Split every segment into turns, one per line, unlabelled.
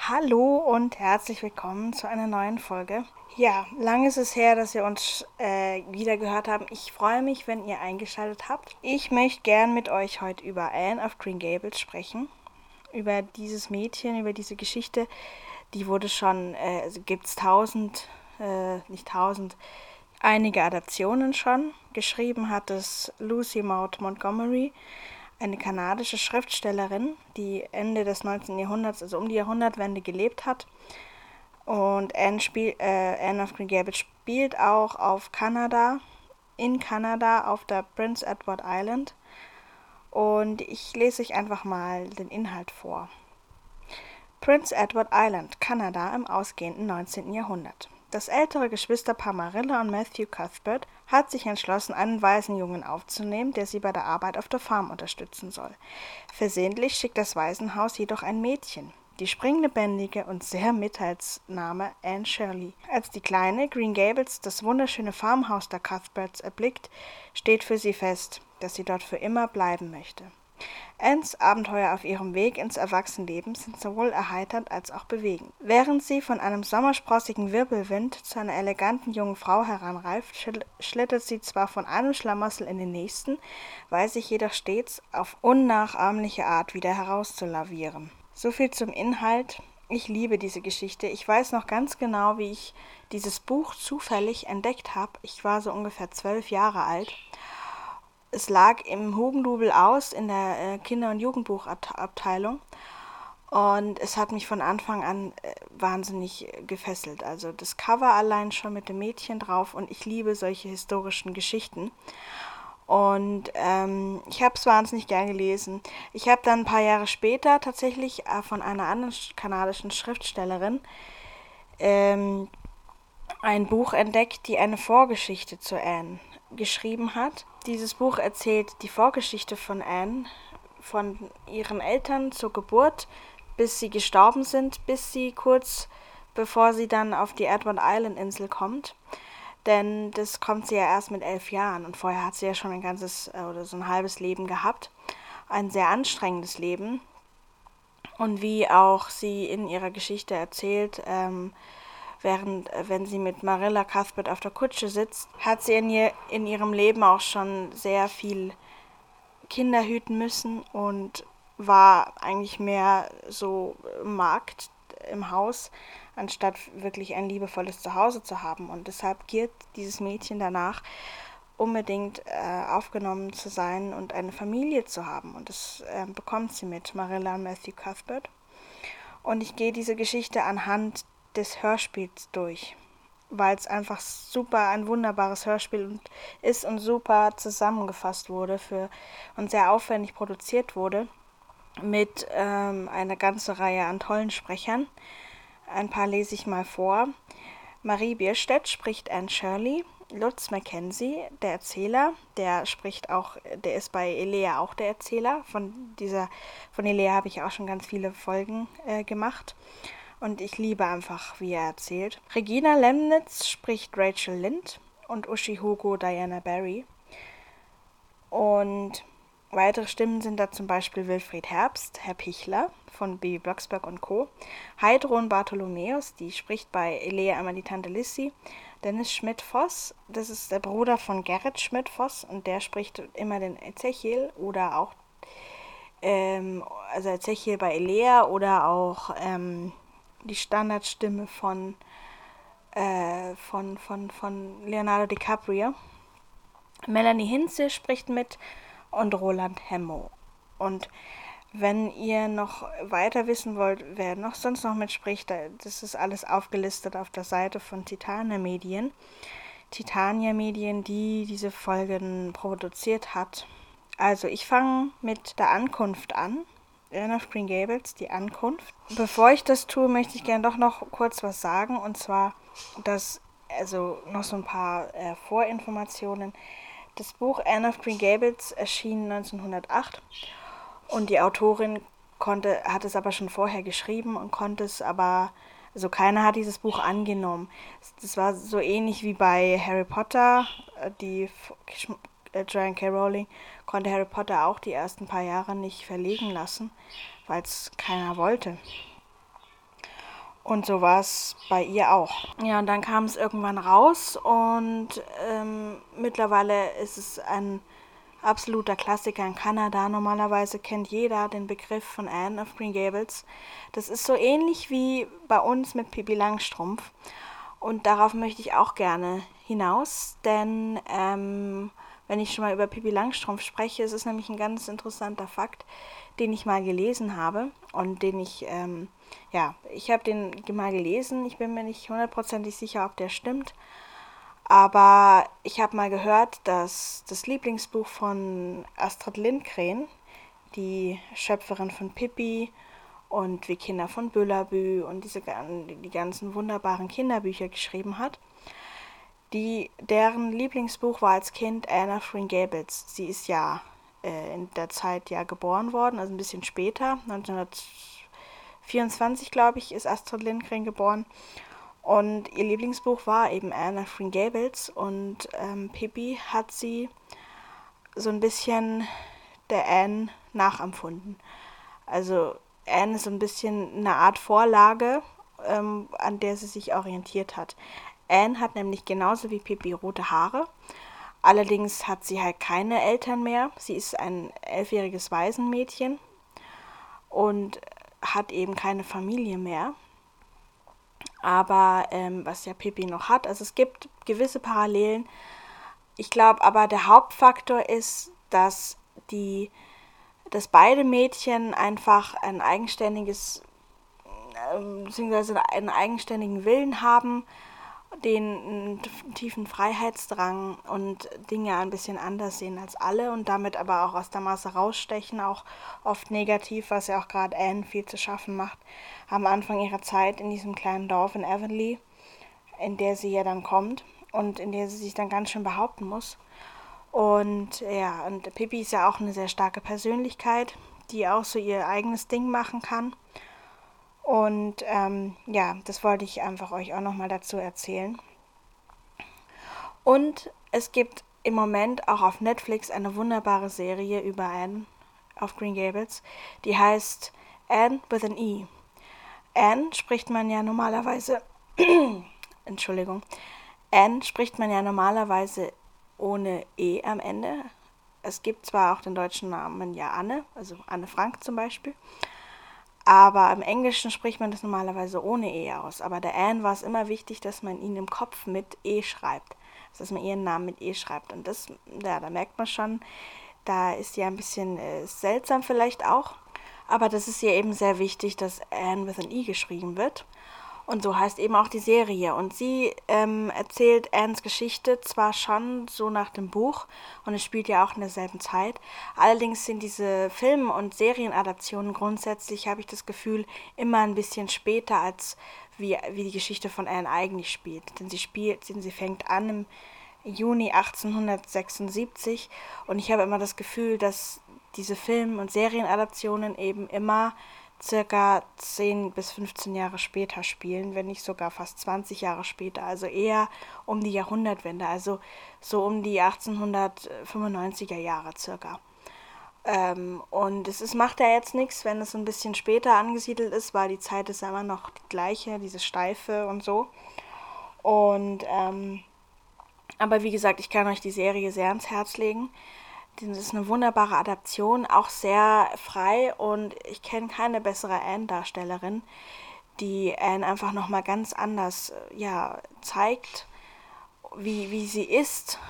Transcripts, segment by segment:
Hallo und herzlich willkommen zu einer neuen Folge. Ja, lang ist es her, dass wir uns wieder gehört haben. Ich freue mich, wenn ihr eingeschaltet habt. Ich möchte gern mit euch heute über Anne of Green Gables sprechen. Über dieses Mädchen, über diese Geschichte. Die wurde schon, gibt es nicht tausend, einige Adaptionen schon. Geschrieben hat es Lucy Maud Montgomery, eine kanadische Schriftstellerin, die Ende des 19. Jahrhunderts, also um die Jahrhundertwende gelebt hat. Und Anne of Green Gables spielt auch in Kanada auf der Prince Edward Island. Und ich lese euch einfach mal den Inhalt vor. Prince Edward Island, Kanada im ausgehenden 19. Jahrhundert. Das ältere Geschwisterpaar Marilla und Matthew Cuthbert hat sich entschlossen, einen Waisenjungen aufzunehmen, der sie bei der Arbeit auf der Farm unterstützen soll. Versehentlich schickt das Waisenhaus jedoch ein Mädchen, die springlebendige und sehr mitteilsame Anne Shirley. Als die kleine Green Gables das wunderschöne Farmhaus der Cuthberts erblickt, steht für sie fest, dass sie dort für immer bleiben möchte. Annes Abenteuer auf ihrem Weg ins Erwachsenenleben sind sowohl erheiternd als auch bewegend. Während sie von einem sommersprossigen Wirbelwind zu einer eleganten jungen Frau heranreift, schlittert sie zwar von einem Schlamassel in den nächsten, weiß sich jedoch stets auf unnachahmliche Art wieder herauszulavieren. Soviel zum Inhalt. Ich liebe diese Geschichte. Ich weiß noch ganz genau, wie ich dieses Buch zufällig entdeckt habe. Ich war so ungefähr 12 Jahre alt. Es lag im Hugendubel aus in der Kinder- und Jugendbuchabteilung und es hat mich von Anfang an wahnsinnig gefesselt. Also das Cover allein schon mit dem Mädchen drauf und ich liebe solche historischen Geschichten. Und ich habe es wahnsinnig gern gelesen. Ich habe dann ein paar Jahre später tatsächlich von einer anderen kanadischen Schriftstellerin ein Buch entdeckt, die eine Vorgeschichte zu Anne geschrieben hat. Dieses Buch erzählt die Vorgeschichte von Anne, von ihren Eltern zur Geburt, bis sie gestorben sind, bis sie kurz bevor sie dann auf die Edward Island Insel kommt. Denn das kommt sie ja erst mit 11 Jahren und vorher hat sie ja schon ein ganzes oder so ein halbes Leben gehabt. Ein sehr anstrengendes Leben. Und wie auch sie in ihrer Geschichte erzählt, wenn sie mit Marilla Cuthbert auf der Kutsche sitzt, hat sie in ihrem Leben auch schon sehr viel Kinder hüten müssen und war eigentlich mehr so Magd im Haus, anstatt wirklich ein liebevolles Zuhause zu haben. Und deshalb giert dieses Mädchen danach, unbedingt aufgenommen zu sein und eine Familie zu haben. Und das bekommt sie mit Marilla und Matthew Cuthbert. Und ich gehe diese Geschichte anhand des Hörspiels durch, weil es einfach super ein wunderbares Hörspiel ist und super zusammengefasst wurde und sehr aufwendig produziert wurde mit einer ganzen Reihe an tollen Sprechern. Ein paar lese ich mal vor. Marie Bierstedt spricht Anne Shirley. Lutz Mackenzie, der Erzähler, der ist bei Elea auch der Erzähler. Von Elea habe ich auch schon ganz viele Folgen gemacht. Und ich liebe einfach, wie er erzählt. Regina Lemnitz spricht Rachel Lind und Uschi Hugo Diana Barry. Und weitere Stimmen sind da zum Beispiel Wilfried Herbst, Herr Pichler von Bibi Blocksberg und Co. Heidrun Bartholomäus, die spricht bei Elea einmal die Tante Lissy. Dennis Schmidt-Voss, das ist der Bruder von Gerrit Schmidt-Voss und der spricht immer den Ezechiel oder auch also Ezechiel bei Elea oder auch die Standardstimme von Leonardo DiCaprio. Melanie Hinze spricht mit und Roland Hemmo. Und wenn ihr noch weiter wissen wollt, wer sonst noch mitspricht, das ist alles aufgelistet auf der Seite von Titania Medien. Titania Medien, die diese Folgen produziert hat. Also ich fange mit der Ankunft an. Anne of Green Gables, die Ankunft. Bevor ich das tue, möchte ich gerne doch noch kurz was sagen. Und zwar, noch so ein paar Vorinformationen. Das Buch Anne of Green Gables erschien 1908 und die Autorin hat es aber schon vorher geschrieben und also keiner hat dieses Buch angenommen. Das war so ähnlich wie bei Harry Potter, Joanne K. Rowling konnte Harry Potter auch die ersten paar Jahre nicht verlegen lassen, weil es keiner wollte. Und so war es bei ihr auch. Ja, und dann kam es irgendwann raus und mittlerweile ist es ein absoluter Klassiker in Kanada. Normalerweise kennt jeder den Begriff von Anne of Green Gables. Das ist so ähnlich wie bei uns mit Pippi Langstrumpf. Und darauf möchte ich auch gerne hinaus, denn wenn ich schon mal über Pippi Langstrumpf spreche, es ist nämlich ein ganz interessanter Fakt, den ich mal gelesen habe und den ich habe den mal gelesen. Ich bin mir nicht hundertprozentig sicher, ob der stimmt. Aber ich habe mal gehört, dass das Lieblingsbuch von Astrid Lindgren, die Schöpferin von Pippi und Wie Kinder von Bullabü und die ganzen wunderbaren Kinderbücher geschrieben hat, deren Lieblingsbuch war als Kind Anne of Green Gables. Sie ist ja in der Zeit ja geboren worden, also ein bisschen später, 1924, glaube ich, ist Astrid Lindgren geboren. Und ihr Lieblingsbuch war eben Anne of Green Gables und Pippi hat sie so ein bisschen der Anne nachempfunden. Also Anne ist so ein bisschen eine Art Vorlage, an der sie sich orientiert hat. Anne hat nämlich genauso wie Pippi rote Haare. Allerdings hat sie halt keine Eltern mehr. Sie ist ein 11-jähriges Waisenmädchen und hat eben keine Familie mehr. Aber was ja Pippi noch hat, also es gibt gewisse Parallelen. Ich glaube aber, der Hauptfaktor ist, dass beide Mädchen einfach ein eigenständiges, beziehungsweise einen eigenständigen Willen haben, den tiefen Freiheitsdrang und Dinge ein bisschen anders sehen als alle und damit aber auch aus der Masse rausstechen, auch oft negativ, was ja auch gerade Anne viel zu schaffen macht, am Anfang ihrer Zeit in diesem kleinen Dorf in Avonlea, in der sie ja dann kommt und in der sie sich dann ganz schön behaupten muss. Und ja, und Pippi ist ja auch eine sehr starke Persönlichkeit, die auch so ihr eigenes Ding machen kann. Und das wollte ich einfach euch auch nochmal dazu erzählen. Und es gibt im Moment auch auf Netflix eine wunderbare Serie über Anne of Green Gables, die heißt Anne with an E. Anne spricht man ja normalerweise, Entschuldigung, Anne spricht man ja normalerweise ohne E am Ende. Es gibt zwar auch den deutschen Namen ja Anne, also Anne Frank zum Beispiel, aber im Englischen spricht man das normalerweise ohne E aus. Aber der Anne war es immer wichtig, dass man ihn im Kopf mit E schreibt. Dass man ihren Namen mit E schreibt. Und das, ja, da merkt man schon, da ist sie ein bisschen seltsam vielleicht auch. Aber das ist ihr eben sehr wichtig, dass Anne with an E geschrieben wird. Und so heißt eben auch die Serie. Und sie erzählt Annes Geschichte zwar schon so nach dem Buch und es spielt ja auch in derselben Zeit. Allerdings sind diese Film- und Serienadaptionen grundsätzlich, habe ich das Gefühl, immer ein bisschen später als wie die Geschichte von Anne eigentlich spielt. Denn sie fängt an im Juni 1876 und ich habe immer das Gefühl, dass diese Film- und Serienadaptionen eben immer circa 10 bis 15 Jahre später spielen, wenn nicht sogar fast 20 Jahre später, also eher um die Jahrhundertwende, also so um die 1895er Jahre circa. Und macht ja jetzt nichts, wenn es so ein bisschen später angesiedelt ist, weil die Zeit ist ja immer noch die gleiche, diese Steife und so. Und aber wie gesagt, ich kann euch die Serie sehr ans Herz legen. Das ist eine wunderbare Adaption, auch sehr frei und ich kenne keine bessere Anne-Darstellerin, die Anne einfach nochmal ganz anders zeigt, wie sie ist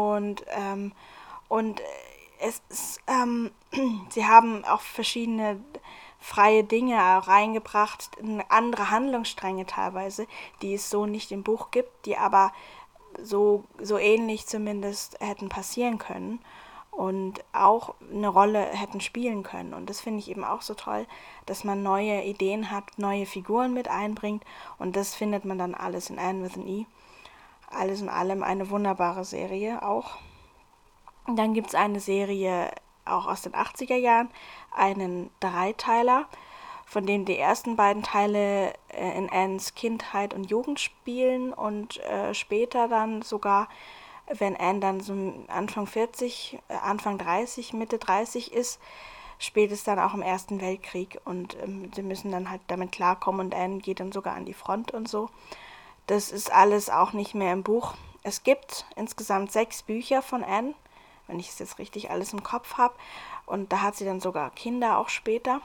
und es ist, sie haben auch verschiedene freie Dinge reingebracht, andere Handlungsstränge teilweise, die es so nicht im Buch gibt, die aber so ähnlich zumindest hätten passieren können und auch eine Rolle hätten spielen können. Und das finde ich eben auch so toll, dass man neue Ideen hat, neue Figuren mit einbringt und das findet man dann alles in Anne with an E. Alles in allem eine wunderbare Serie auch. Und dann gibt es eine Serie auch aus den 80er Jahren, einen Dreiteiler, von dem die ersten beiden Teile in Annes Kindheit und Jugend spielen und später dann sogar, wenn Anne dann so Anfang 40, Anfang 30, Mitte 30 ist, spielt es dann auch im Ersten Weltkrieg und sie müssen dann halt damit klarkommen und Anne geht dann sogar an die Front und so. Das ist alles auch nicht mehr im Buch. Es gibt insgesamt 6 Bücher von Anne, wenn ich es jetzt richtig alles im Kopf habe. Und da hat sie dann sogar Kinder auch später.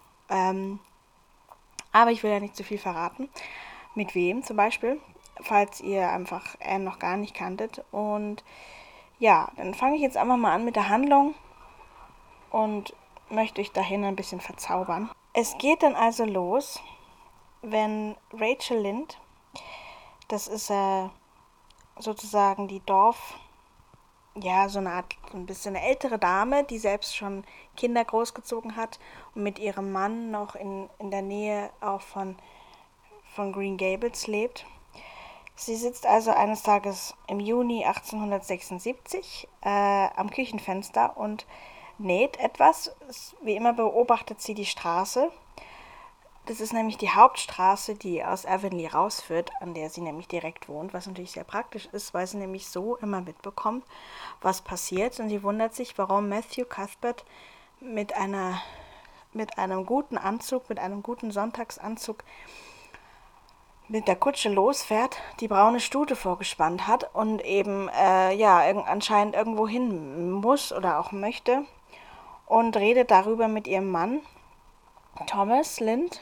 Aber ich will ja nicht zu viel verraten. Mit wem zum Beispiel, falls ihr einfach Anne noch gar nicht kanntet. Und ja, dann fange ich jetzt einfach mal an mit der Handlung und möchte euch dahin ein bisschen verzaubern. Es geht dann also los, wenn Rachel Lynde, das ist sozusagen die so eine Art, ein bisschen eine ältere Dame, die selbst schon Kinder großgezogen hat und mit ihrem Mann noch in der Nähe auch von Green Gables lebt. Sie sitzt also eines Tages im Juni 1876 am Küchenfenster und näht etwas. Wie immer beobachtet sie die Straße. Das ist nämlich die Hauptstraße, die aus Avonlea rausführt, an der sie nämlich direkt wohnt, was natürlich sehr praktisch ist, weil sie nämlich so immer mitbekommt, was passiert. Und sie wundert sich, warum Matthew Cuthbert mit einem guten Anzug, mit einem guten Sonntagsanzug mit der Kutsche losfährt, die braune Stute vorgespannt hat und eben anscheinend irgendwo hin muss oder auch möchte und redet darüber mit ihrem Mann, Thomas Lynde,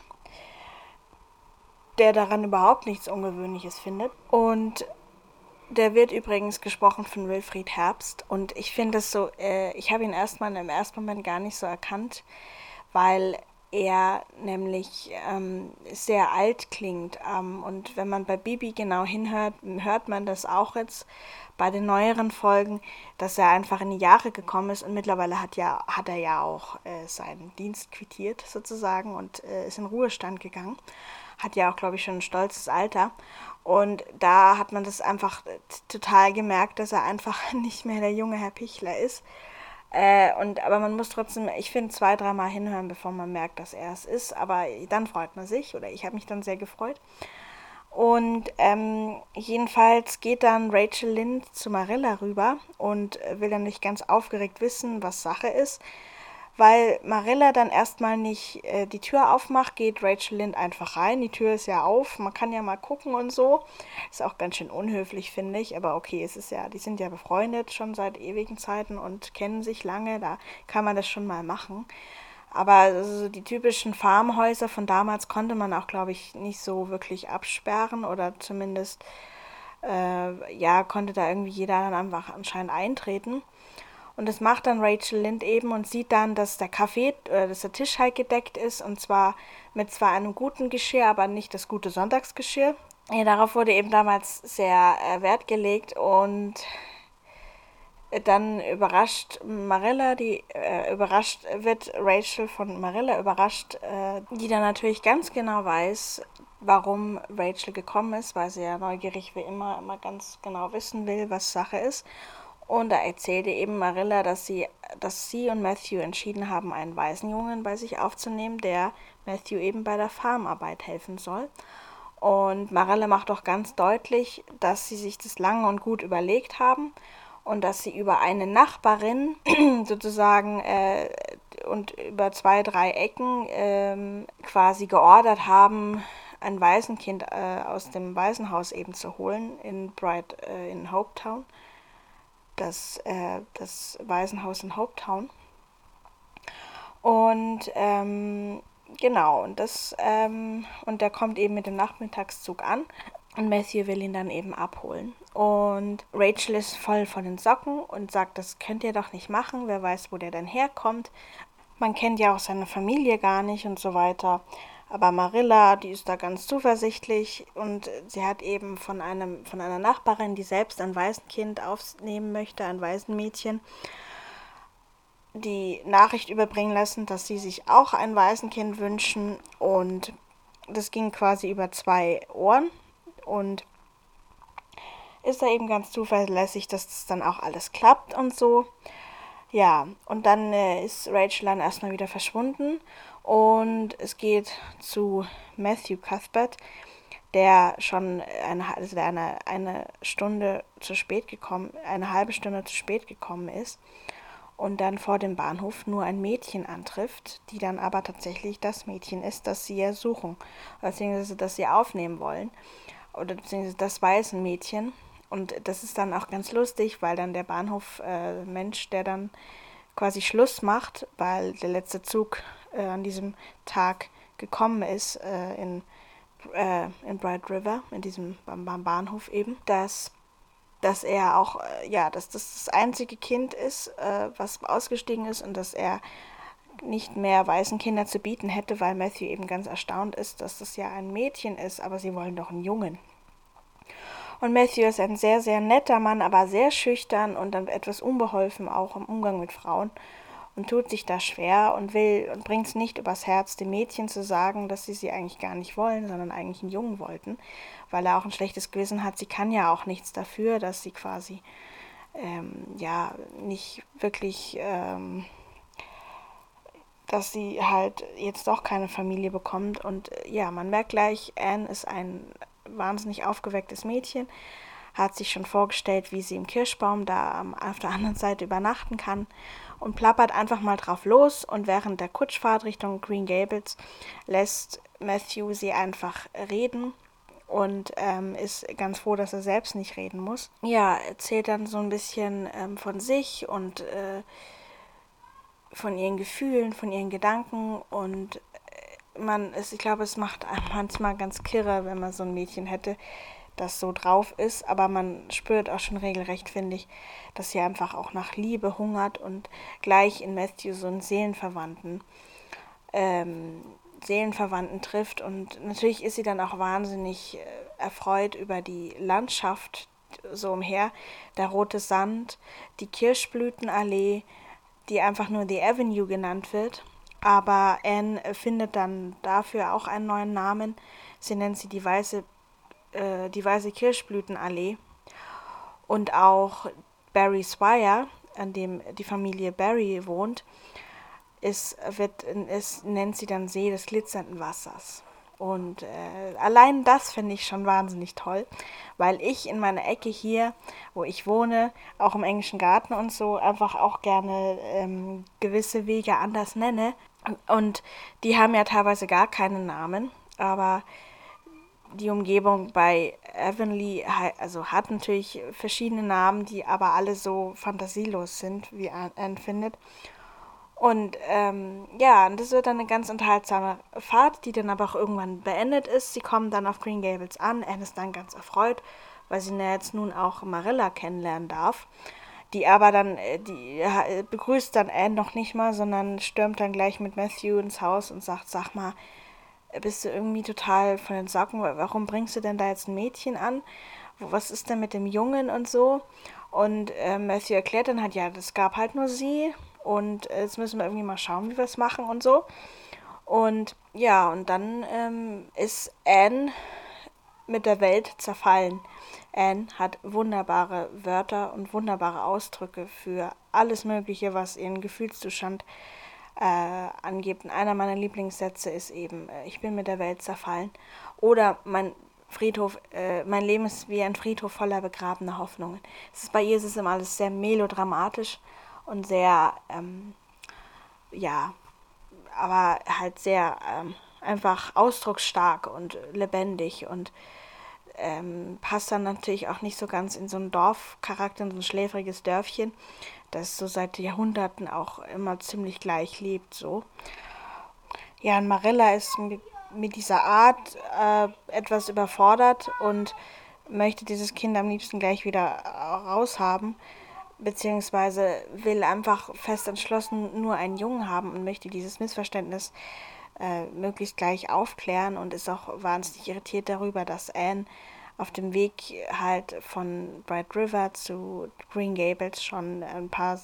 der daran überhaupt nichts Ungewöhnliches findet. Und der wird übrigens gesprochen von Wilfried Herbst. Und ich finde es so, ich habe ihn im ersten Moment gar nicht so erkannt, weil er nämlich sehr alt klingt. Und wenn man bei Bibi genau hinhört, hört man das auch jetzt bei den neueren Folgen, dass er einfach in die Jahre gekommen ist und mittlerweile hat er ja auch seinen Dienst quittiert sozusagen und ist in Ruhestand gegangen. Hat ja auch, glaube ich, schon ein stolzes Alter. Und da hat man das einfach total gemerkt, dass er einfach nicht mehr der junge Herr Pichler ist. Aber man muss trotzdem, ich finde, 2, 3 Mal hinhören, bevor man merkt, dass er es ist. Aber dann freut man sich, oder ich habe mich dann sehr gefreut. Und jedenfalls geht dann Rachel Lynde zu Marilla rüber und will dann nicht ganz aufgeregt wissen, was Sache ist. Weil Marilla dann erstmal nicht die Tür aufmacht, geht Rachel Lynde einfach rein. Die Tür ist ja auf, man kann ja mal gucken und so. Ist auch ganz schön unhöflich, finde ich. Aber okay, die sind ja befreundet schon seit ewigen Zeiten und kennen sich lange. Da kann man das schon mal machen. Aber also die typischen Farmhäuser von damals konnte man auch, glaube ich, nicht so wirklich absperren. Oder zumindest, konnte da irgendwie jeder dann einfach anscheinend eintreten. Und das macht dann Rachel Lynde eben und sieht dann, dass der dass der Tisch halt gedeckt ist und zwar mit einem guten Geschirr, aber nicht das gute Sonntagsgeschirr. Ja, darauf wurde eben damals sehr Wert gelegt und dann überrascht Marilla, wird Rachel von Marilla überrascht, die dann natürlich ganz genau weiß, warum Rachel gekommen ist, weil sie ja neugierig wie immer ganz genau wissen will, was Sache ist. Und da erzählte eben Marilla, dass sie und Matthew entschieden haben, einen Waisenjungen bei sich aufzunehmen, der Matthew eben bei der Farmarbeit helfen soll. Und Marilla macht auch ganz deutlich, dass sie sich das lange und gut überlegt haben und dass sie über eine Nachbarin sozusagen und über 2, 3 Ecken quasi geordert haben, ein Waisenkind aus dem Waisenhaus eben zu holen in Hopetown. Das Waisenhaus in Hopetown. Und genau, und der kommt eben mit dem Nachmittagszug an und Matthew will ihn dann eben abholen. Und Rachel ist voll von den Socken und sagt, das könnt ihr doch nicht machen, wer weiß, wo der denn herkommt. Man kennt ja auch seine Familie gar nicht und so weiter. Aber Marilla, die ist da ganz zuversichtlich und sie hat eben von einer Nachbarin, die selbst ein Waisenkind aufnehmen möchte, ein Waisenmädchen, die Nachricht überbringen lassen, dass sie sich auch ein Waisenkind wünschen und das ging quasi über 2 Ohren und ist da eben ganz zuverlässig, dass das dann auch alles klappt und so. Ja, und dann ist Rachel dann erstmal wieder verschwunden und es geht zu Matthew Cuthbert, der schon eine halbe Stunde zu spät gekommen ist. und dann vor dem Bahnhof nur ein Mädchen antrifft, die dann aber tatsächlich das Mädchen ist, das sie ja suchen, beziehungsweise das sie aufnehmen wollen, oder beziehungsweise das weiße Mädchen. Und das ist dann auch ganz lustig, weil dann der Bahnhof-Mensch, der dann quasi Schluss macht, weil der letzte Zug an diesem Tag gekommen ist in Bright River, in diesem beim Bahnhof eben, dass er auch, dass das einzige Kind ist, was ausgestiegen ist und dass er nicht mehr weißen Kinder zu bieten hätte, weil Matthew eben ganz erstaunt ist, dass das ja ein Mädchen ist, aber sie wollen doch einen Jungen. Und Matthew ist ein sehr, sehr netter Mann, aber sehr schüchtern und dann etwas unbeholfen auch im Umgang mit Frauen und tut sich da schwer und will und bringt es nicht übers Herz, dem Mädchen zu sagen, dass sie eigentlich gar nicht wollen, sondern eigentlich einen Jungen wollten, weil er auch ein schlechtes Gewissen hat. Sie kann ja auch nichts dafür, dass sie quasi nicht wirklich, dass sie halt jetzt doch keine Familie bekommt. Und man merkt gleich, Anne ist ein wahnsinnig aufgewecktes Mädchen, hat sich schon vorgestellt, wie sie im Kirschbaum da auf der anderen Seite übernachten kann und plappert einfach mal drauf los, und während der Kutschfahrt Richtung Green Gables lässt Matthew sie einfach reden und ist ganz froh, dass er selbst nicht reden muss. Ja, erzählt dann so ein bisschen von sich und von ihren Gefühlen, von ihren Gedanken, und ich glaube, es macht einem manchmal ganz kirre, wenn man so ein Mädchen hätte, das so drauf ist, aber man spürt auch schon regelrecht, finde ich, dass sie einfach auch nach Liebe hungert und gleich in Matthew so einen Seelenverwandten trifft, und natürlich ist sie dann auch wahnsinnig erfreut über die Landschaft so umher, der rote Sand, die Kirschblütenallee, die einfach nur The Avenue genannt wird. Aber Anne findet dann dafür auch einen neuen Namen. Sie nennt sie die weiße Kirschblütenallee. Und auch Barry Swire, an dem die Familie Barry wohnt, nennt sie dann See des glitzernden Wassers. Und allein das finde ich schon wahnsinnig toll, weil ich in meiner Ecke hier, wo ich wohne, auch im englischen Garten und so, einfach auch gerne gewisse Wege anders nenne. Und die haben ja teilweise gar keinen Namen, aber die Umgebung bei Avonlea hat natürlich verschiedene Namen, die aber alle so fantasielos sind, wie Anne findet. Und und das wird dann eine ganz unterhaltsame Fahrt, die dann aber auch irgendwann beendet ist. Sie kommen dann auf Green Gables an. Anne ist dann ganz erfreut, weil sie jetzt nun auch Marilla kennenlernen darf. Die aber dann, begrüßt dann Anne noch nicht mal, sondern stürmt dann gleich mit Matthew ins Haus und sagt, sag mal, bist du irgendwie total von den Socken, warum bringst du denn da jetzt ein Mädchen an? Was ist denn mit dem Jungen und so? Und Matthew erklärt dann halt, ja, das gab halt nur sie und jetzt müssen wir irgendwie mal schauen, wie wir es machen und so. Und ja, und dann ist Anne mit der Welt zerfallen. Anne hat wunderbare Wörter und wunderbare Ausdrücke für alles Mögliche, was ihren Gefühlszustand angibt. Und einer meiner Lieblingssätze ist eben, ich bin mit der Welt zerfallen. Oder mein Leben ist wie ein Friedhof voller begrabener Hoffnungen. Bei ihr ist es immer alles sehr melodramatisch und sehr, aber halt sehr einfach ausdrucksstark und lebendig und passt dann natürlich auch nicht so ganz in so einen Dorfcharakter, in so ein schläfriges Dörfchen, das so seit Jahrhunderten auch immer ziemlich gleich lebt, so. Ja, und Marilla ist mit dieser Art etwas überfordert und möchte dieses Kind am liebsten gleich wieder raushaben, beziehungsweise will einfach fest entschlossen nur einen Jungen haben und möchte dieses Missverständnis möglichst gleich aufklären und ist auch wahnsinnig irritiert darüber, dass Anne auf dem Weg halt von Bright River zu Green Gables schon ein paar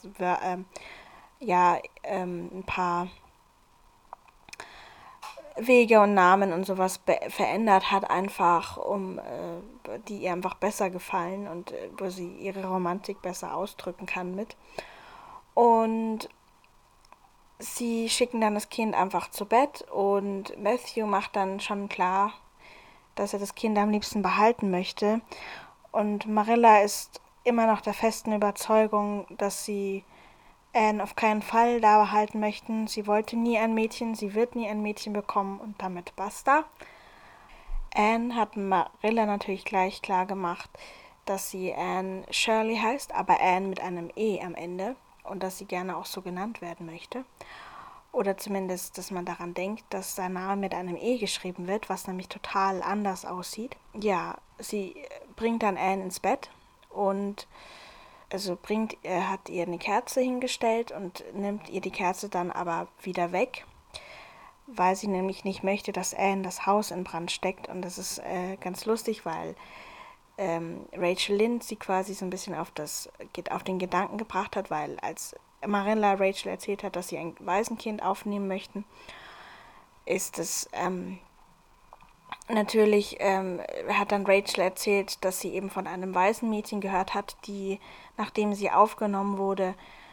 Wege und Namen und sowas verändert hat, einfach die ihr einfach besser gefallen und wo sie ihre Romantik besser ausdrücken kann mit. Und sie schicken dann das Kind einfach zu Bett und Matthew macht dann schon klar, dass er das Kind am liebsten behalten möchte. Und Marilla ist immer noch der festen Überzeugung, dass sie Anne auf keinen Fall da behalten möchten. Sie wollte nie ein Mädchen, sie wird nie ein Mädchen bekommen und damit basta. Anne hat Marilla natürlich gleich klar gemacht, dass sie Anne Shirley heißt, aber Anne mit einem E am Ende und dass sie gerne auch so genannt werden möchte. Oder zumindest, dass man daran denkt, dass sein Name mit einem E geschrieben wird, was nämlich total anders aussieht. Ja, sie bringt dann Anne ins Bett und hat ihr eine Kerze hingestellt und nimmt ihr die Kerze dann aber wieder weg, weil sie nämlich nicht möchte, dass Anne das Haus in Brand steckt. Und das ist ganz lustig, weil Rachel Lynde sie quasi so ein bisschen auf den Gedanken gebracht hat, weil als Marilla Rachel erzählt hat, dass sie ein Waisenkind aufnehmen möchten, ist es natürlich hat dann Rachel erzählt, dass sie eben von einem Waisenmädchen gehört hat, die, nachdem sie aufgenommen wurde,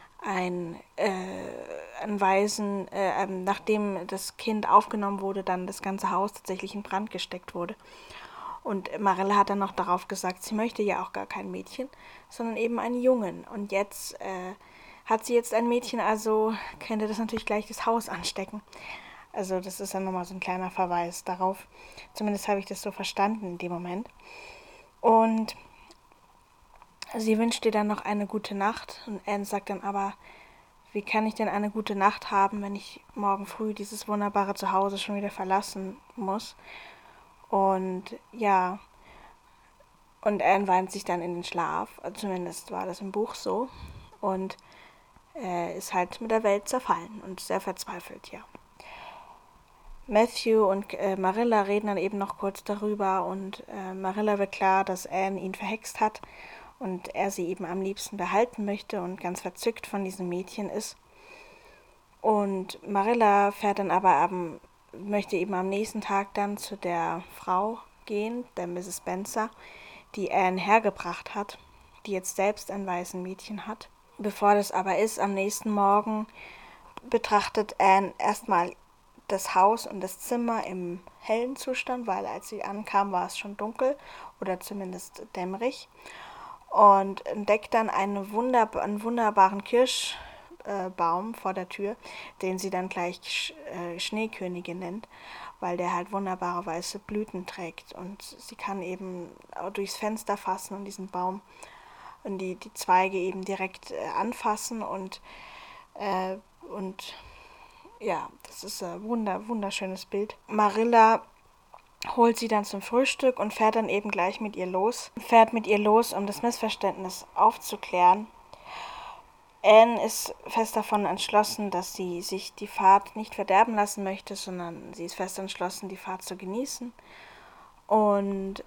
nachdem das Kind aufgenommen wurde, dann das ganze Haus tatsächlich in Brand gesteckt wurde. Und Marilla hat dann noch darauf gesagt, sie möchte ja auch gar kein Mädchen, sondern eben einen Jungen. Und jetzt hat sie jetzt ein Mädchen, also könnte das natürlich gleich das Haus anstecken. Also das ist dann nochmal so ein kleiner Verweis darauf. Zumindest habe ich das so verstanden in dem Moment. Und sie wünscht ihr dann noch eine gute Nacht. Und Anne sagt dann aber, wie kann ich denn eine gute Nacht haben, wenn ich morgen früh dieses wunderbare Zuhause schon wieder verlassen muss? Und ja, und Anne weint sich dann in den Schlaf. Zumindest war das im Buch so. Und ist halt mit der Welt zerfallen und sehr verzweifelt, ja. Matthew und Marilla reden dann eben noch kurz darüber und Marilla wird klar, dass Anne ihn verhext hat und er sie eben am liebsten behalten möchte und ganz verzückt von diesem Mädchen ist. Und Marilla möchte eben am nächsten Tag dann zu der Frau gehen, der Mrs. Spencer, die Anne hergebracht hat, die jetzt selbst ein Waisenmädchen hat. Bevor das aber ist, am nächsten Morgen betrachtet Anne erstmal das Haus und das Zimmer im hellen Zustand, weil als sie ankam, war es schon dunkel oder zumindest dämmerig, und entdeckt dann einen wunderbaren Kirschbaum vor der Tür, den sie dann gleich Schneekönigin nennt, weil der halt wunderbare weiße Blüten trägt und sie kann eben durchs Fenster fassen und diesen Baum und die Zweige eben direkt anfassen und ja, das ist ein wunderschönes Bild. Marilla holt sie dann zum Frühstück und fährt dann eben gleich mit ihr los. Um das Missverständnis aufzuklären. Anne ist fest davon entschlossen, dass sie sich die Fahrt nicht verderben lassen möchte, sondern sie ist fest entschlossen, die Fahrt zu genießen. Und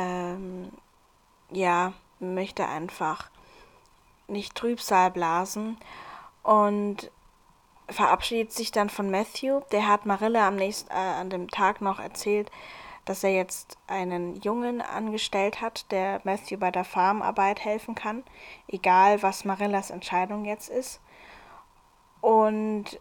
möchte einfach nicht Trübsal blasen und verabschiedet sich dann von Matthew. Der hat Marilla an dem Tag noch erzählt, dass er jetzt einen Jungen angestellt hat, der Matthew bei der Farmarbeit helfen kann, egal was Marillas Entscheidung jetzt ist. Und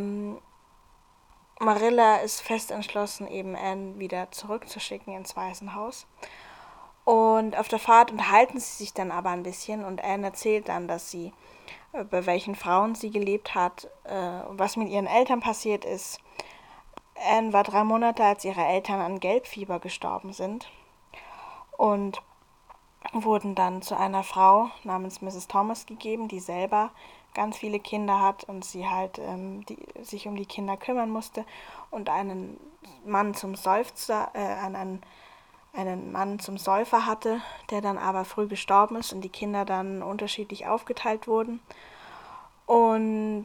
Marilla ist fest entschlossen, eben Anne wieder zurückzuschicken ins Waisenhaus. Und auf der Fahrt unterhalten sie sich dann aber ein bisschen und Anne erzählt dann, dass sie bei welchen Frauen sie gelebt hat, was mit ihren Eltern passiert ist. Anne war 3 Monate, als ihre Eltern an Gelbfieber gestorben sind und wurden dann zu einer Frau namens Mrs. Thomas gegeben, die selber ganz viele Kinder hat und sie halt sich um die Kinder kümmern musste und einen Mann zum Säufer hatte, der dann aber früh gestorben ist und die Kinder dann unterschiedlich aufgeteilt wurden. Und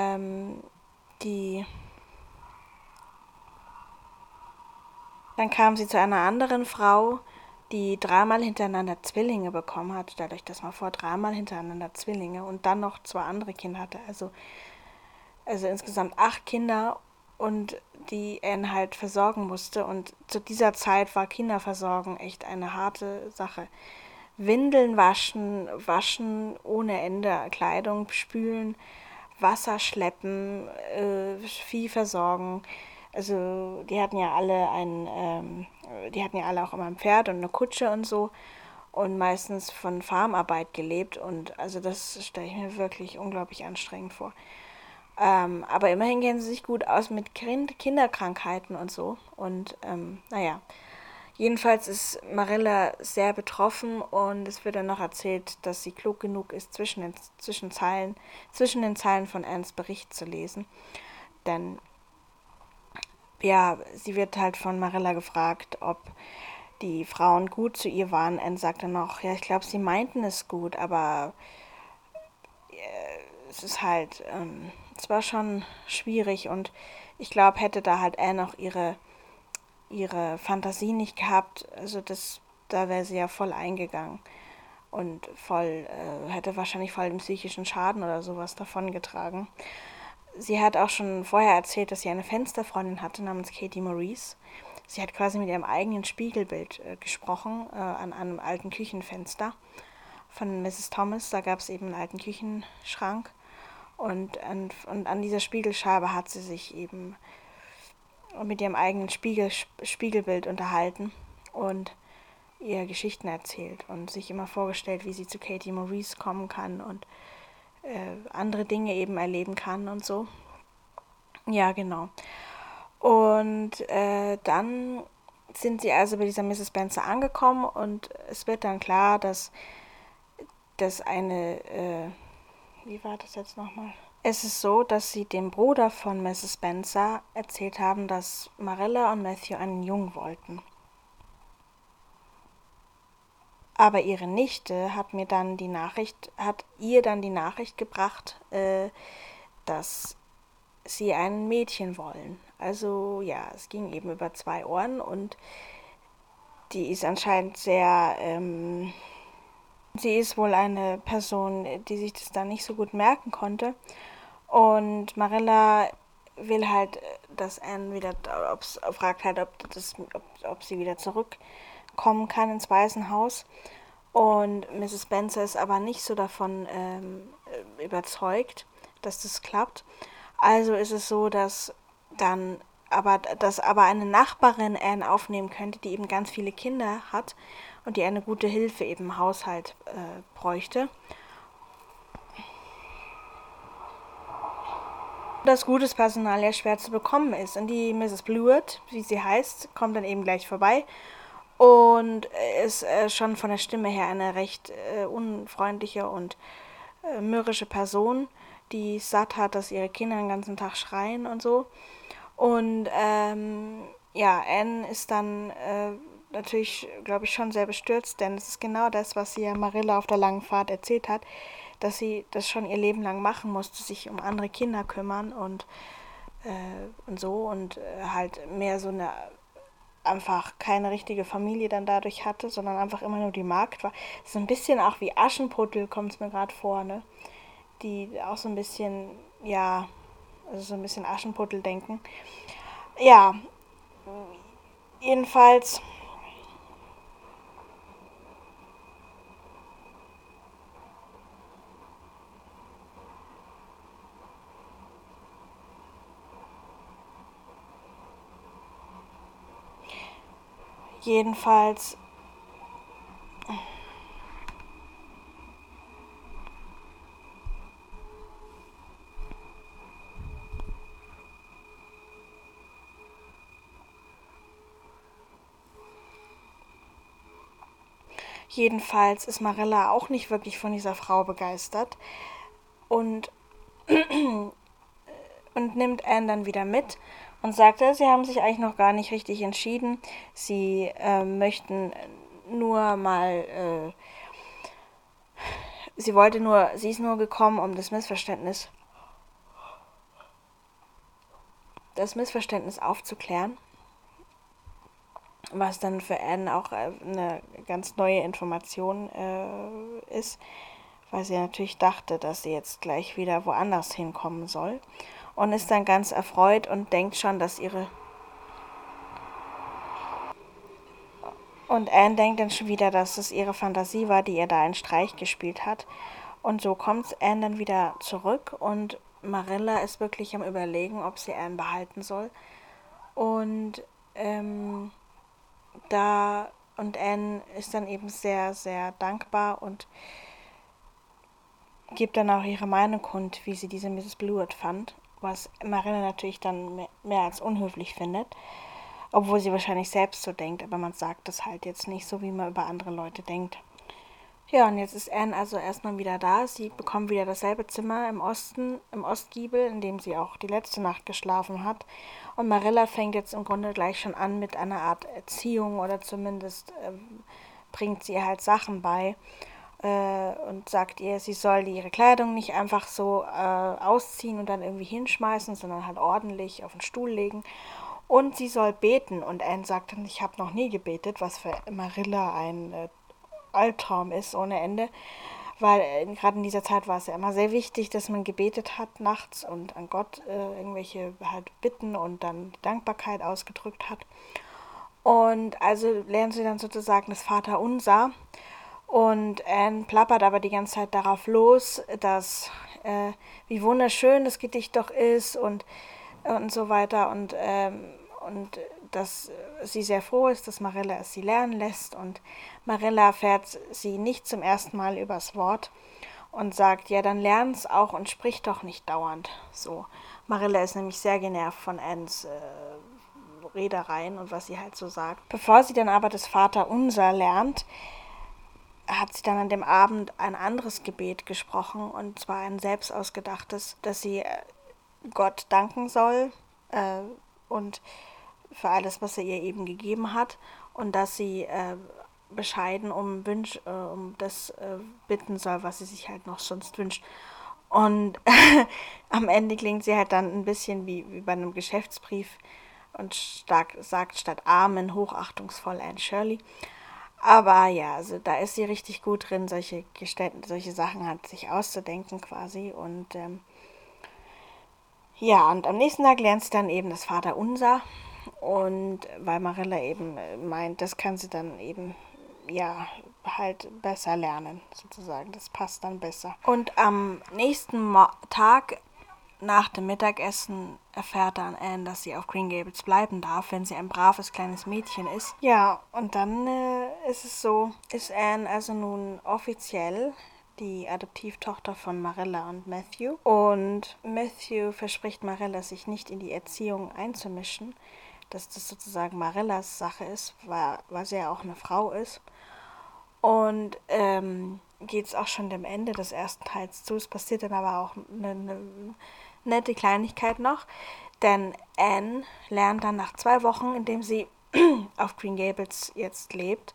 dann kam sie zu einer anderen Frau, die 3-mal hintereinander Zwillinge bekommen hat. Stellt euch das mal vor, 3-mal hintereinander Zwillinge und dann noch 2 andere Kinder hatte. Also insgesamt 8 Kinder und die Anne halt versorgen musste. Und zu dieser Zeit war Kinderversorgen echt eine harte Sache. Windeln waschen ohne Ende, Kleidung spülen, Wasser schleppen, Vieh versorgen. Also die hatten ja alle auch immer ein Pferd und eine Kutsche und so. und meistens von Farmarbeit gelebt und also das stelle ich mir wirklich unglaublich anstrengend vor. Aber immerhin kennen sie sich gut aus mit Kinderkrankheiten und so. Und naja, jedenfalls ist Marilla sehr betroffen und es wird dann noch erzählt, dass sie klug genug ist, zwischen den Zeilen von Annes Bericht zu lesen. Denn ja, sie wird halt von Marilla gefragt, ob die Frauen gut zu ihr waren. Anne sagt dann noch, ja, ich glaube, sie meinten es gut, aber es ist halt, es war schon schwierig und ich glaube, hätte da halt Anne auch ihre Fantasie nicht gehabt, also da wäre sie ja voll eingegangen und hätte wahrscheinlich voll den psychischen Schaden oder sowas davongetragen. Sie hat auch schon vorher erzählt, dass sie eine Fensterfreundin hatte namens Katie Maurice. Sie hat quasi mit ihrem eigenen Spiegelbild gesprochen, an einem alten Küchenfenster von Mrs. Thomas. Da gab es eben einen alten Küchenschrank. Und an dieser Spiegelscheibe hat sie sich eben mit ihrem eigenen Spiegelbild unterhalten und ihr Geschichten erzählt und sich immer vorgestellt, wie sie zu Katie Maurice kommen kann und andere Dinge eben erleben kann und so. Ja, genau. Und dann sind sie also bei dieser Mrs. Spencer angekommen und es wird dann klar, dass wie war das jetzt nochmal? Es ist so, dass sie dem Bruder von Mrs. Spencer erzählt haben, dass Marilla und Matthew einen Jungen wollten. Aber ihre Nichte hat ihr dann die Nachricht gebracht, dass sie ein Mädchen wollen. Also ja, es ging eben über 2 Ohren und die ist anscheinend sie ist wohl eine Person, die sich das dann nicht so gut merken konnte. Und Marilla will halt, dass Anne wieder, fragt halt, ob sie wieder zurückkommen kann ins Waisenhaus. Und Mrs. Spencer ist aber nicht so davon überzeugt, dass das klappt. Also ist es so, dass aber eine Nachbarin Anne aufnehmen könnte, die eben ganz viele Kinder hat und die eine gute Hilfe eben im Haushalt bräuchte. Dass gutes Personal ja schwer zu bekommen ist. Und die Mrs. Blewett, wie sie heißt, kommt dann eben gleich vorbei und ist schon von der Stimme her eine recht unfreundliche und mürrische Person, die satt hat, dass ihre Kinder den ganzen Tag schreien und so. Und ja, Anne ist dann natürlich, glaube ich, schon sehr bestürzt, denn es ist genau das, was sie ja Marilla auf der langen Fahrt erzählt hat, dass sie das schon ihr Leben lang machen musste, sich um andere Kinder kümmern und so und halt mehr so eine einfach keine richtige Familie dann dadurch hatte, sondern einfach immer nur die Magd war. So ein bisschen auch wie Aschenputtel kommt es mir gerade vor, ne? Die auch so ein bisschen, ja, also so ein bisschen Aschenputtel denken. Ja, jedenfalls, jedenfalls, jedenfalls ist Marilla auch nicht wirklich von dieser Frau begeistert und, und nimmt Anne dann wieder mit und sagt, sie haben sich eigentlich noch gar nicht richtig entschieden. Sie möchten nur mal, sie ist nur gekommen, um das Missverständnis aufzuklären, was dann für Anne auch eine ganz neue Information ist, weil sie natürlich dachte, dass sie jetzt gleich wieder woanders hinkommen soll und ist dann ganz erfreut und denkt schon, und Anne denkt dann schon wieder, dass es ihre Fantasie war, die ihr da einen Streich gespielt hat. Und so kommt Anne dann wieder zurück und Marilla ist wirklich am Überlegen, ob sie Anne behalten soll. Und da Und Anne ist dann eben sehr, sehr dankbar und gibt dann auch ihre Meinung kund, wie sie diese Mrs. Blewett fand, was Marilla natürlich dann mehr als unhöflich findet, obwohl sie wahrscheinlich selbst so denkt, aber man sagt das halt jetzt nicht so, wie man über andere Leute denkt. Ja, und jetzt ist Anne also erstmal wieder da. Sie bekommt wieder dasselbe Zimmer im Osten, im Ostgiebel, in dem sie auch die letzte Nacht geschlafen hat. Und Marilla fängt jetzt im Grunde gleich schon an mit einer Art Erziehung oder zumindest bringt sie ihr halt Sachen bei und sagt ihr, sie soll ihre Kleidung nicht einfach so ausziehen und dann irgendwie hinschmeißen, sondern halt ordentlich auf den Stuhl legen. Und sie soll beten. Und Anne sagt dann, ich habe noch nie gebetet, was für Marilla ein Albtraum ist ohne Ende, weil gerade in dieser Zeit war es ja immer sehr wichtig, dass man gebetet hat nachts und an Gott irgendwelche halt Bitten und dann Dankbarkeit ausgedrückt hat. Und also lernt sie dann sozusagen das Vaterunser und Anne plappert aber die ganze Zeit darauf los, dass wie wunderschön das Gedicht doch ist und so weiter und dass sie sehr froh ist, dass Marilla es sie lernen lässt und Marilla fährt sie nicht zum ersten Mal übers Wort und sagt, ja, dann lern's auch und sprich doch nicht dauernd so. Marilla ist nämlich sehr genervt von Annes Redereien und was sie halt so sagt. Bevor sie dann aber das Vaterunser lernt, hat sie dann an dem Abend ein anderes Gebet gesprochen und zwar ein selbst ausgedachtes, dass sie Gott danken soll und für alles, was er ihr eben gegeben hat und dass sie bescheiden um das bitten soll, was sie sich halt noch sonst wünscht. Und am Ende klingt sie halt dann ein bisschen wie bei einem Geschäftsbrief und sagt statt Amen hochachtungsvoll Anne Shirley. Aber ja, also da ist sie richtig gut drin, solche Sachen halt sich auszudenken quasi. Und ja, und am nächsten Tag lernt sie dann eben das Vaterunser. Und weil Marilla eben meint, das kann sie dann eben, ja, halt besser lernen, sozusagen. Das passt dann besser. Und am nächsten Tag nach dem Mittagessen erfährt dann Anne, dass sie auf Green Gables bleiben darf, wenn sie ein braves kleines Mädchen ist. Ja, und dann ist Anne also nun offiziell die Adoptivtochter von Marilla und Matthew. Und Matthew verspricht Marilla, sich nicht in die Erziehung einzumischen, dass das sozusagen Marillas Sache ist, weil sie ja auch eine Frau ist. Und geht es auch schon dem Ende des ersten Teils zu. Es passiert dann aber auch eine nette Kleinigkeit noch, denn Anne lernt dann nach 2 Wochen, indem sie auf Green Gables jetzt lebt,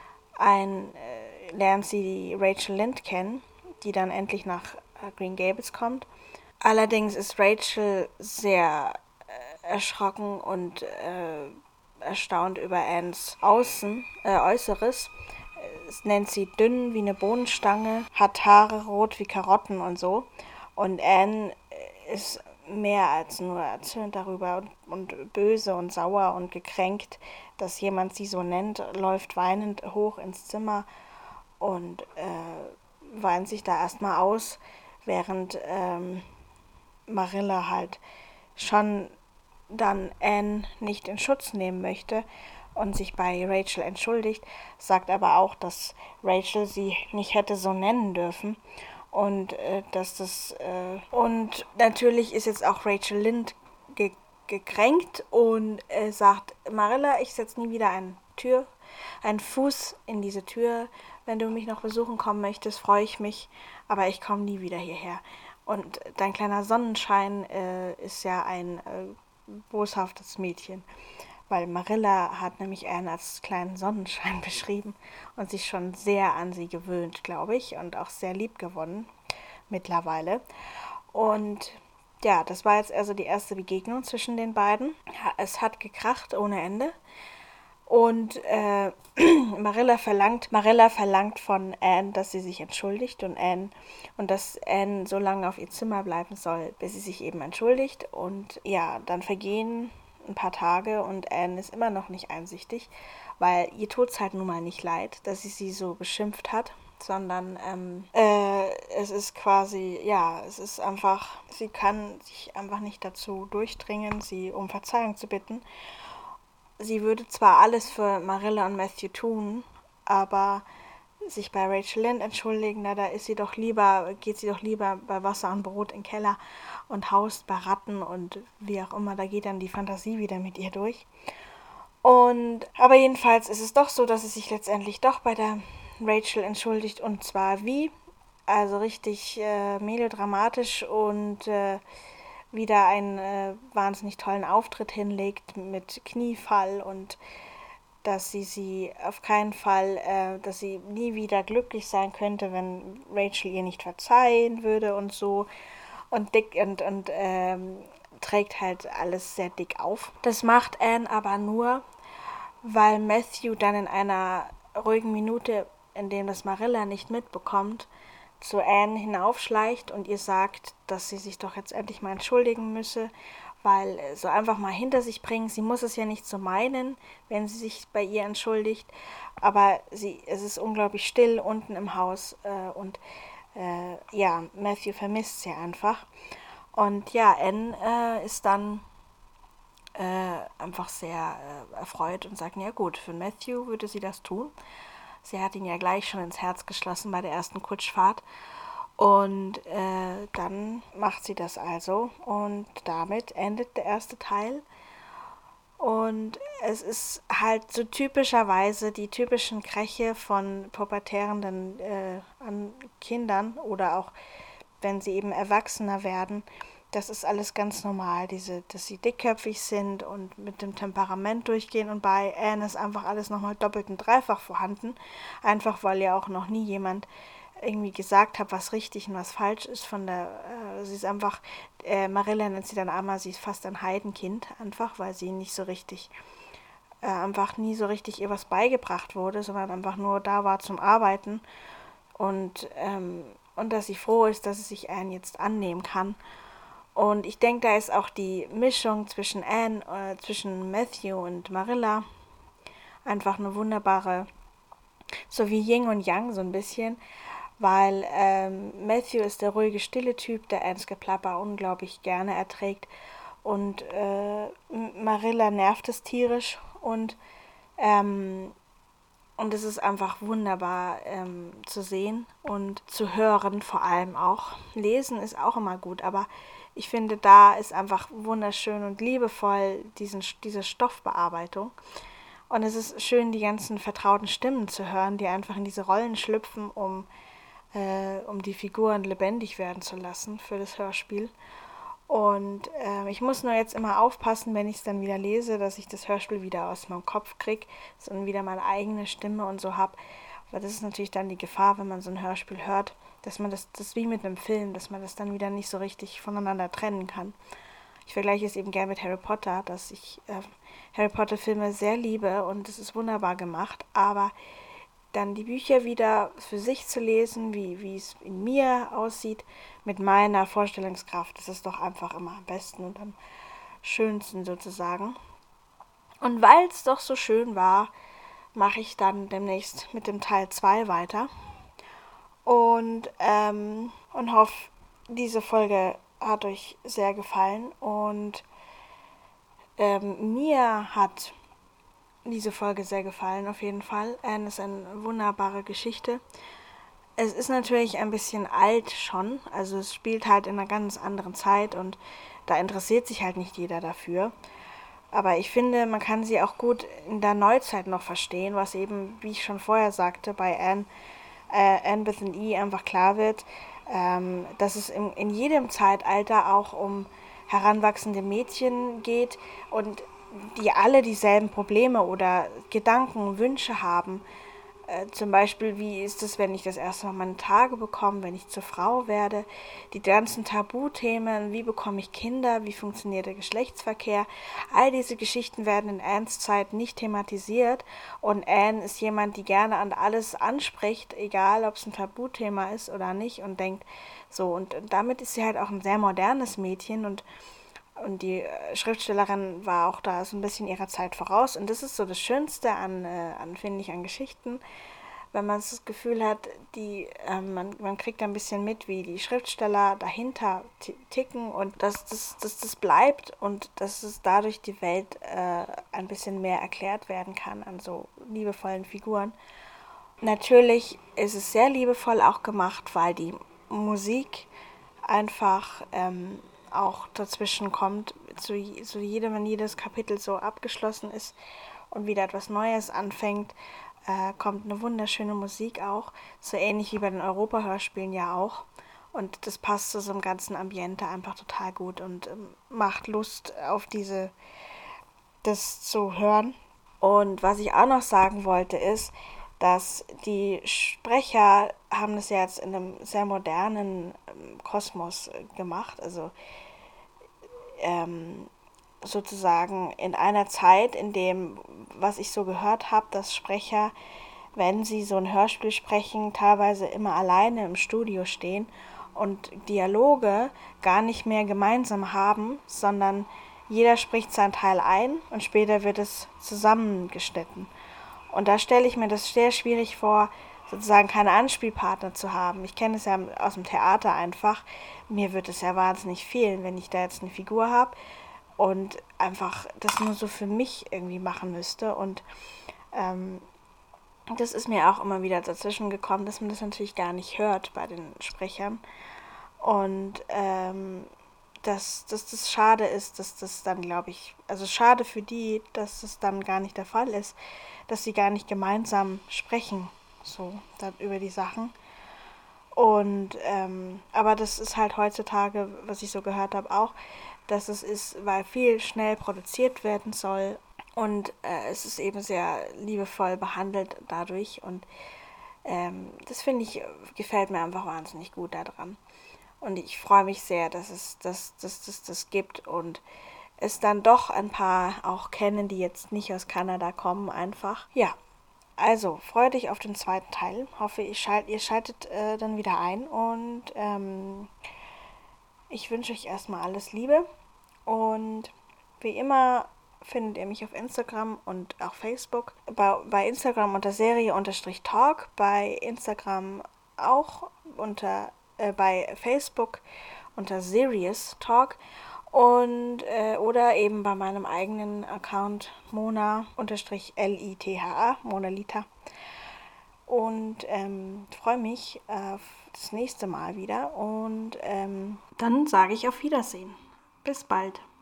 lernt sie die Rachel Lynde kennen, die dann endlich nach Green Gables kommt. Allerdings ist Rachel sehr erschrocken und erstaunt über Annes Äußeres. Es nennt sie dünn wie eine Bohnenstange, hat Haare rot wie Karotten und so. Und Anne ist mehr als nur erzürnt darüber und böse und sauer und gekränkt, dass jemand sie so nennt, läuft weinend hoch ins Zimmer und weint sich da erstmal aus, während Marilla halt schon dann Anne nicht in Schutz nehmen möchte und sich bei Rachel entschuldigt, sagt aber auch, dass Rachel sie nicht hätte so nennen dürfen und und natürlich ist jetzt auch Rachel Lynde gekränkt und sagt, Marilla, ich setze nie wieder einen Fuß in diese Tür. Wenn du mich noch besuchen kommen möchtest, freue ich mich, aber ich komme nie wieder hierher. Und dein kleiner Sonnenschein ist ja ein boshaftes Mädchen, weil Marilla hat nämlich Anne als kleinen Sonnenschein beschrieben und sich schon sehr an sie gewöhnt, glaube ich, und auch sehr lieb gewonnen mittlerweile. Und ja, das war jetzt also die erste Begegnung zwischen den beiden. Ja, es hat gekracht ohne Ende. Und Marilla verlangt von Anne, dass sie sich entschuldigt und dass Anne so lange auf ihr Zimmer bleiben soll, bis sie sich eben entschuldigt. Und ja, dann vergehen ein paar Tage und Anne ist immer noch nicht einsichtig, weil ihr tut's halt nun mal nicht leid, dass sie so beschimpft hat, sondern es ist quasi, ja, es ist einfach, sie kann sich einfach nicht dazu durchdringen, sie um Verzeihung zu bitten. sie würde zwar alles für Marilla und Matthew tun, aber sich bei Rachel Lynn entschuldigen, na, da geht sie doch lieber bei Wasser und Brot in den Keller und haust bei Ratten und wie auch immer, da geht dann die Fantasie wieder mit ihr durch. Aber jedenfalls ist es doch so, dass sie sich letztendlich doch bei der Rachel entschuldigt, und zwar wie? Also richtig melodramatisch und wieder einen wahnsinnig tollen Auftritt hinlegt mit Kniefall und dass sie auf keinen Fall, dass sie nie wieder glücklich sein könnte, wenn Rachel ihr nicht verzeihen würde und so. Und dick und trägt halt alles sehr dick auf. Das macht Anne aber nur, weil Matthew dann in einer ruhigen Minute, in dem das Marilla nicht mitbekommt, zu Anne hinaufschleicht und ihr sagt, dass sie sich doch jetzt endlich mal entschuldigen müsse, weil so einfach mal hinter sich bringen, sie muss es ja nicht so meinen, wenn sie sich bei ihr entschuldigt, aber es ist unglaublich still unten im Haus und ja, Matthew vermisst sie einfach. Und ja, Anne ist dann einfach sehr erfreut und sagt, ja gut, für Matthew würde sie das tun. Sie hat ihn ja gleich schon ins Herz geschlossen bei der ersten Kutschfahrt. Und dann macht sie das also. Und damit endet der erste Teil. Und es ist halt so typischerweise die typischen Kräche von pubertärenden an Kindern oder auch wenn sie eben erwachsener werden. Das ist alles ganz normal, dass sie dickköpfig sind und mit dem Temperament durchgehen. Und bei Anne ist einfach alles nochmal doppelt und dreifach vorhanden. Einfach weil ja auch noch nie jemand irgendwie gesagt hat, was richtig und was falsch ist. Sie ist einfach, Marilla nennt sie dann einmal, sie ist fast ein Heidenkind, einfach weil sie nicht so richtig, einfach nie so richtig ihr was beigebracht wurde, sondern einfach nur da war zum Arbeiten. Und dass sie froh ist, dass sie sich Anne jetzt annehmen kann. Und ich denke, da ist auch die Mischung zwischen zwischen Matthew und Marilla einfach eine wunderbare, so wie Yin und Yang so ein bisschen, weil Matthew ist der ruhige, stille Typ, der Annes Geplapper unglaublich gerne erträgt und Marilla nervt es tierisch und es ist einfach wunderbar zu sehen und zu hören vor allem auch. Lesen ist auch immer gut, aber ich finde, da ist einfach wunderschön und liebevoll diese Stoffbearbeitung. Und es ist schön, die ganzen vertrauten Stimmen zu hören, die einfach in diese Rollen schlüpfen, um die Figuren lebendig werden zu lassen für das Hörspiel. Und ich muss nur jetzt immer aufpassen, wenn ich es dann wieder lese, dass ich das Hörspiel wieder aus meinem Kopf kriege und wieder meine eigene Stimme und so habe. Weil das ist natürlich dann die Gefahr, wenn man so ein Hörspiel hört, dass man das ist wie mit einem Film, dass man das dann wieder nicht so richtig voneinander trennen kann. Ich vergleiche es eben gerne mit Harry Potter, dass ich Harry Potter Filme sehr liebe und es ist wunderbar gemacht, aber dann die Bücher wieder für sich zu lesen, wie es in mir aussieht, mit meiner Vorstellungskraft, das ist doch einfach immer am besten und am schönsten sozusagen. Und weil es doch so schön war, mache ich dann demnächst mit dem Teil 2 weiter und hoffe, diese Folge hat euch sehr gefallen und mir hat diese Folge sehr gefallen, auf jeden Fall. Anne ist eine wunderbare Geschichte. Es ist natürlich ein bisschen alt schon, also es spielt halt in einer ganz anderen Zeit und da interessiert sich halt nicht jeder dafür. Aber ich finde, man kann sie auch gut in der Neuzeit noch verstehen, was eben, wie ich schon vorher sagte, bei Anne with an E einfach klar wird, dass es in jedem Zeitalter auch um heranwachsende Mädchen geht und die alle dieselben Probleme oder Gedanken, Wünsche haben. Zum Beispiel, wie ist es, wenn ich das erste Mal meine Tage bekomme, wenn ich zur Frau werde, die ganzen Tabuthemen, wie bekomme ich Kinder, wie funktioniert der Geschlechtsverkehr, all diese Geschichten werden in Annes Zeit nicht thematisiert und Anne ist jemand, die gerne an alles anspricht, egal ob es ein Tabuthema ist oder nicht und denkt so und damit ist sie halt auch ein sehr modernes Mädchen und die Schriftstellerin war auch da so ein bisschen ihrer Zeit voraus. Und das ist so das Schönste finde ich, an Geschichten, wenn man das Gefühl hat, man kriegt ein bisschen mit, wie die Schriftsteller dahinter ticken und dass das bleibt und dass es dadurch die Welt ein bisschen mehr erklärt werden kann an so liebevollen Figuren. Natürlich ist es sehr liebevoll auch gemacht, weil die Musik einfach auch dazwischen kommt, zu jedem, wenn jedes Kapitel so abgeschlossen ist und wieder etwas Neues anfängt, kommt eine wunderschöne Musik auch, so ähnlich wie bei den Europa-Hörspielen ja auch. Und das passt zu so einem ganzen Ambiente einfach total gut und macht Lust auf das zu hören. Und was ich auch noch sagen wollte ist, dass die Sprecher haben das ja jetzt in einem sehr modernen Kosmos gemacht, also sozusagen in einer Zeit, in dem, was ich so gehört habe, dass Sprecher, wenn sie so ein Hörspiel sprechen, teilweise immer alleine im Studio stehen und Dialoge gar nicht mehr gemeinsam haben, sondern jeder spricht seinen Teil ein und später wird es zusammengeschnitten. Und da stelle ich mir das sehr schwierig vor, sozusagen keine Anspielpartner zu haben. Ich kenne es ja aus dem Theater einfach. Mir wird es ja wahnsinnig fehlen, wenn ich da jetzt eine Figur habe und einfach das nur so für mich irgendwie machen müsste. Und das ist mir auch immer wieder dazwischen gekommen, dass man das natürlich gar nicht hört bei den Sprechern. Und dass das schade ist, dass das dann, glaube ich, also schade für die, dass das dann gar nicht der Fall ist, dass sie gar nicht gemeinsam sprechen, so dann über die Sachen. Und aber das ist halt heutzutage, was ich so gehört habe, auch, dass es ist, weil viel schnell produziert werden soll und es ist eben sehr liebevoll behandelt dadurch und das finde ich, gefällt mir einfach wahnsinnig gut daran. Und ich freue mich sehr, dass es das gibt und es dann doch ein paar auch kennen, die jetzt nicht aus Kanada kommen, einfach. Ja, also freue dich auf den zweiten Teil. Hoffe, ihr schaltet dann wieder ein und ich wünsche euch erstmal alles Liebe und wie immer findet ihr mich auf Instagram und auch Facebook. Bei Instagram unter Serie-Talk, bei Instagram auch bei Facebook unter Serious Talk und oder eben bei meinem eigenen Account Mona-Litha, Monalita. Und freue mich auf das nächste Mal wieder und dann sage ich auf Wiedersehen. Bis bald.